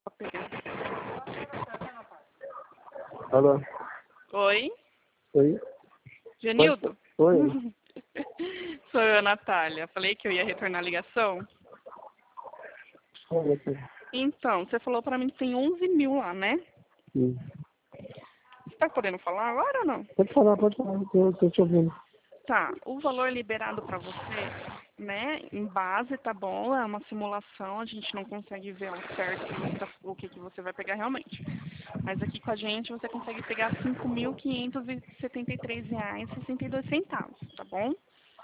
Alô? Oi? Oi? Genildo? Oi? Sou eu, Natália. Falei que eu ia retornar a ligação. Oi, você. Então, você falou pra mim que tem 11 mil lá, né? Sim. Você tá podendo falar agora ou não? Pode falar, eu tô te ouvindo. Tá, o valor liberado pra você, né, em base, tá bom, é uma simulação, a gente não consegue ver ao certo o que você vai pegar realmente. Mas aqui com a gente você consegue pegar R$ 5.573,62, tá bom?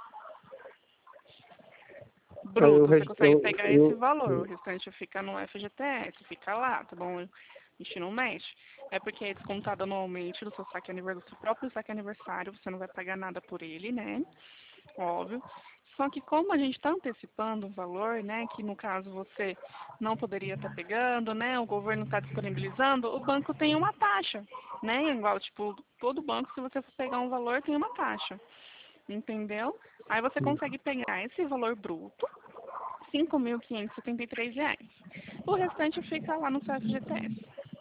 Aí Bruto, você consegue pegar esse valor, o restante fica no FGTS, fica lá, tá bom? A gente não mexe. É porque é descontado anualmente do seu saque aniversário, do seu próprio saque aniversário, você não vai pagar nada por ele, né? Óbvio. Só que como a gente está antecipando o valor, né, que no caso você não poderia estar pegando, né, o governo está disponibilizando, o banco tem uma taxa, né, igual, tipo, todo banco, se você for pegar um valor, tem uma taxa, entendeu? Aí você consegue pegar esse valor bruto, R$ 5.573. O restante fica lá no seu FGTS.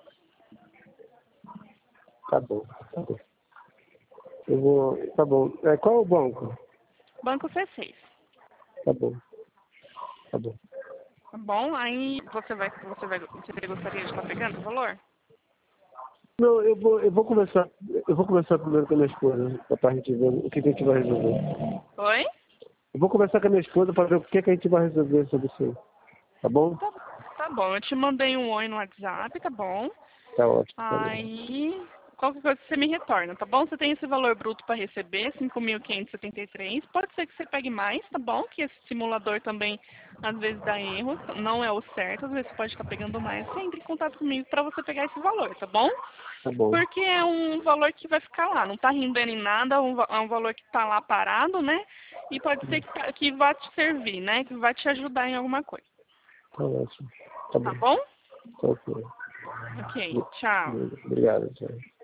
Tá bom, tá bom. Eu vou. Tá bom. Qual é o banco? Banco C6. Tá bom. Tá bom. Tá bom? Aí você gostaria de estar pegando o valor? Não, eu vou conversar primeiro com a minha esposa, pra gente ver o que a gente vai resolver. Oi? Eu vou conversar com a minha esposa para ver o que a gente vai resolver sobre isso aí. Tá bom? Tá, tá bom, eu te mandei um oi no WhatsApp, tá bom? Tá ótimo. Tá bom. Aí, qualquer coisa você me retorna, tá bom? Você tem esse valor bruto para receber, 5.573. Pode ser que você pegue mais, tá bom? Que esse simulador também, às vezes, dá erro. Não é o certo, às vezes você pode estar pegando mais. Você entra em contato comigo para você pegar esse valor, tá bom? Tá bom. Porque é um valor que vai ficar lá, não tá rendendo em nada, é um valor que tá lá parado, né? E pode ser que vá te servir, né? Que vai te ajudar em alguma coisa. Tá ótimo. Tá Tá bom. bom? Tá ok. Ok, tchau. Obrigado, tchau.